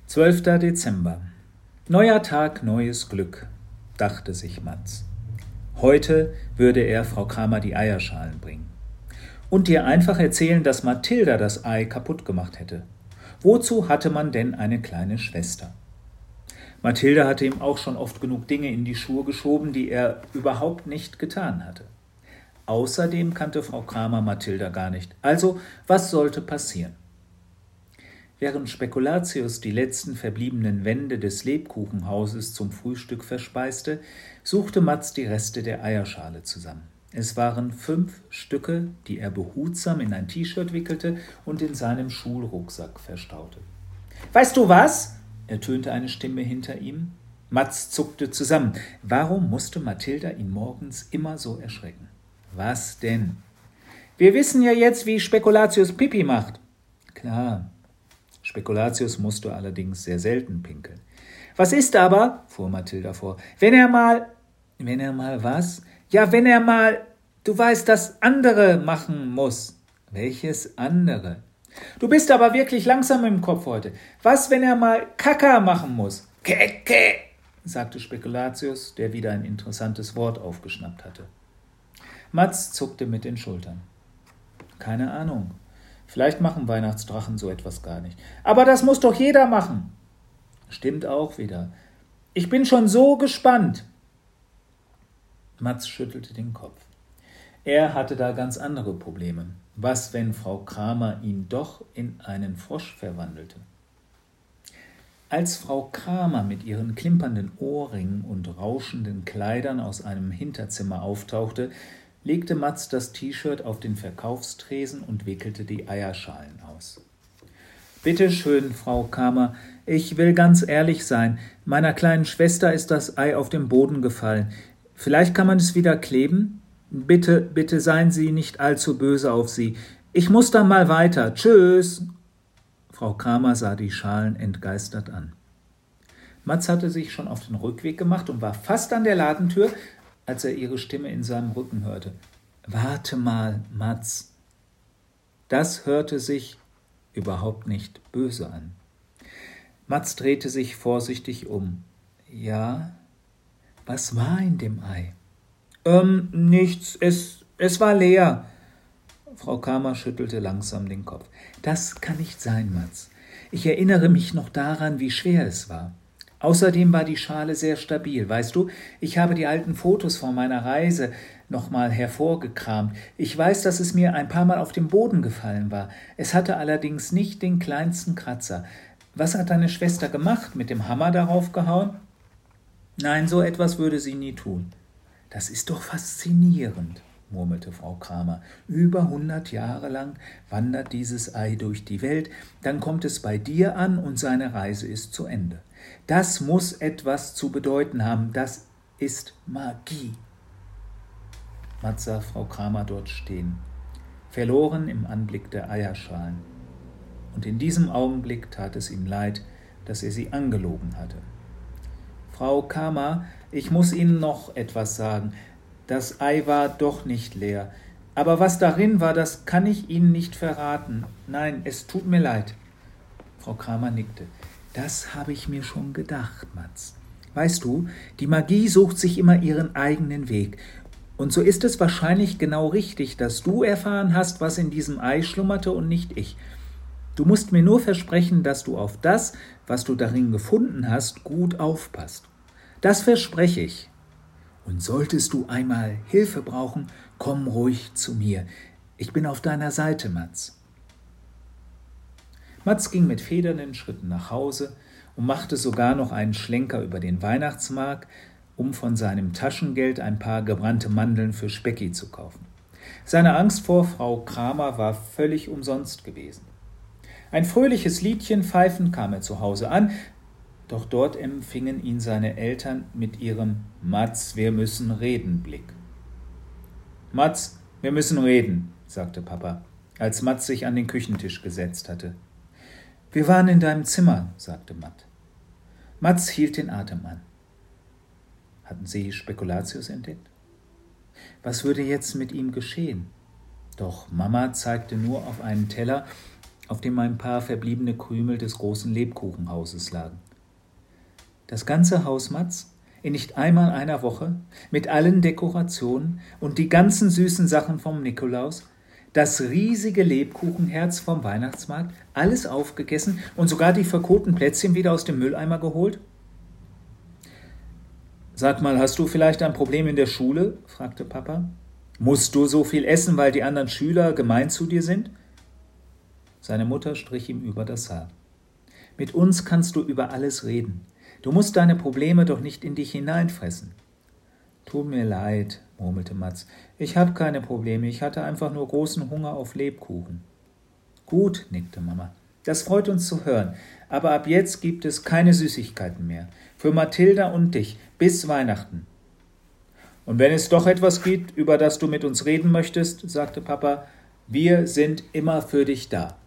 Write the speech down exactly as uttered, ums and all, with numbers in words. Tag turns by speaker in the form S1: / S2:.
S1: zwölfter Dezember. Neuer Tag, neues Glück, dachte sich Matz. Heute würde er Frau Kramer die Eierschalen bringen. Und ihr einfach erzählen, dass Mathilda das Ei kaputt gemacht hätte. Wozu hatte man denn eine kleine Schwester? Mathilda hatte ihm auch schon oft genug Dinge in die Schuhe geschoben, die er überhaupt nicht getan hatte. Außerdem kannte Frau Kramer Mathilda gar nicht. Also, was sollte passieren? Während Spekulatius die letzten verbliebenen Wände des Lebkuchenhauses zum Frühstück verspeiste, suchte Matz die Reste der Eierschale zusammen. Es waren fünf Stücke, die er behutsam in ein T-Shirt wickelte und in seinem Schulrucksack verstaute. »Weißt du was?« ertönte eine Stimme hinter ihm. Matz zuckte zusammen. Warum musste Mathilda ihn morgens immer so erschrecken? »Was denn?« »Wir wissen ja jetzt, wie Spekulatius Pipi macht.« »Klar.« Spekulatius musste allerdings sehr selten pinkeln. »Was ist aber?« fuhr Mathilda vor. »Wenn er mal...« »Wenn er mal was?« »Ja, wenn er mal... Du weißt, das andere machen muss.« »Welches andere?« »Du bist aber wirklich langsam im Kopf heute. Was, wenn er mal Kaka machen muss?« »Keke«, sagte Spekulatius, der wieder ein interessantes Wort aufgeschnappt hatte. Matz zuckte mit den Schultern. »Keine Ahnung. Vielleicht machen Weihnachtsdrachen so etwas gar nicht. Aber das muss doch jeder machen.« »Stimmt auch wieder. Ich bin schon so gespannt.« Matz schüttelte den Kopf. Er hatte da ganz andere Probleme. Was, wenn Frau Kramer ihn doch in einen Frosch verwandelte? Als Frau Kramer mit ihren klimpernden Ohrringen und rauschenden Kleidern aus einem Hinterzimmer auftauchte, legte Matz das T-Shirt auf den Verkaufstresen und wickelte die Eierschalen aus. »Bitte schön, Frau Kramer, ich will ganz ehrlich sein. Meiner kleinen Schwester ist das Ei auf den Boden gefallen. Vielleicht kann man es wieder kleben? Bitte, bitte seien Sie nicht allzu böse auf sie. Ich muss dann mal weiter. Tschüss!« Frau Kramer sah die Schalen entgeistert an. Matz hatte sich schon auf den Rückweg gemacht und war fast an der Ladentür, als er ihre Stimme in seinem Rücken hörte. »Warte mal, Matz!« Das hörte sich überhaupt nicht böse an. Matz drehte sich vorsichtig um. »Ja? Was war in dem Ei?« »Ähm, nichts. Es, es war leer.« Frau Kramer schüttelte langsam den Kopf. »Das kann nicht sein, Matz. Ich erinnere mich noch daran, wie schwer es war. Außerdem war die Schale sehr stabil. Weißt du, ich habe die alten Fotos von meiner Reise noch mal hervorgekramt. Ich weiß, dass es mir ein paar Mal auf den Boden gefallen war. Es hatte allerdings nicht den kleinsten Kratzer. Was hat deine Schwester gemacht? Mit dem Hammer darauf gehauen?« »Nein, so etwas würde sie nie tun.« »Das ist doch faszinierend«, murmelte Frau Kramer. »Über hundert Jahre lang wandert dieses Ei durch die Welt, dann kommt es bei dir an und seine Reise ist zu Ende. Das muss etwas zu bedeuten haben, das ist Magie.« Matz sah Frau Kramer dort stehen, verloren im Anblick der Eierschalen. Und in diesem Augenblick tat es ihm leid, dass er sie angelogen hatte. »Frau Kramer, ich muss Ihnen noch etwas sagen. Das Ei war doch nicht leer. Aber was darin war, das kann ich Ihnen nicht verraten. Nein, es tut mir leid.« Frau Kramer nickte. »Das habe ich mir schon gedacht, Matz. Weißt du, die Magie sucht sich immer ihren eigenen Weg. Und so ist es wahrscheinlich genau richtig, dass du erfahren hast, was in diesem Ei schlummerte und nicht ich. Du musst mir nur versprechen, dass du auf das, was du darin gefunden hast, gut aufpasst. Das verspreche ich. Und solltest du einmal Hilfe brauchen, komm ruhig zu mir. Ich bin auf deiner Seite, Matz.« Matz ging mit federnden Schritten nach Hause und machte sogar noch einen Schlenker über den Weihnachtsmarkt, um von seinem Taschengeld ein paar gebrannte Mandeln für Specki zu kaufen. Seine Angst vor Frau Kramer war völlig umsonst gewesen. Ein fröhliches Liedchen pfeifend kam er zu Hause an, doch dort empfingen ihn seine Eltern mit ihrem »Matz, wir müssen reden« Blick. »Matz, wir müssen reden«, sagte Papa, als Matz sich an den Küchentisch gesetzt hatte. »Wir waren in deinem Zimmer«, sagte Matz. Matz hielt den Atem an. Hatten sie Spekulatius entdeckt? Was würde jetzt mit ihm geschehen? Doch Mama zeigte nur auf einen Teller, auf dem ein paar verbliebene Krümel des großen Lebkuchenhauses lagen. Das ganze Haus, Matz, in nicht einmal einer Woche, mit allen Dekorationen und die ganzen süßen Sachen vom Nikolaus, das riesige Lebkuchenherz vom Weihnachtsmarkt, alles aufgegessen und sogar die verkohlten Plätzchen wieder aus dem Mülleimer geholt? »Sag mal, hast du vielleicht ein Problem in der Schule?« fragte Papa. »Musst du so viel essen, weil die anderen Schüler gemein zu dir sind?« Seine Mutter strich ihm über das Haar. »Mit uns kannst du über alles reden. Du musst deine Probleme doch nicht in dich hineinfressen.« »Tut mir leid«, murmelte Matz. »Ich habe keine Probleme, ich hatte einfach nur großen Hunger auf Lebkuchen.« »Gut«, nickte Mama. »Das freut uns zu hören, aber ab jetzt gibt es keine Süßigkeiten mehr. Für Mathilda und dich, bis Weihnachten.« »Und wenn es doch etwas gibt, über das du mit uns reden möchtest«, sagte Papa, »wir sind immer für dich da.«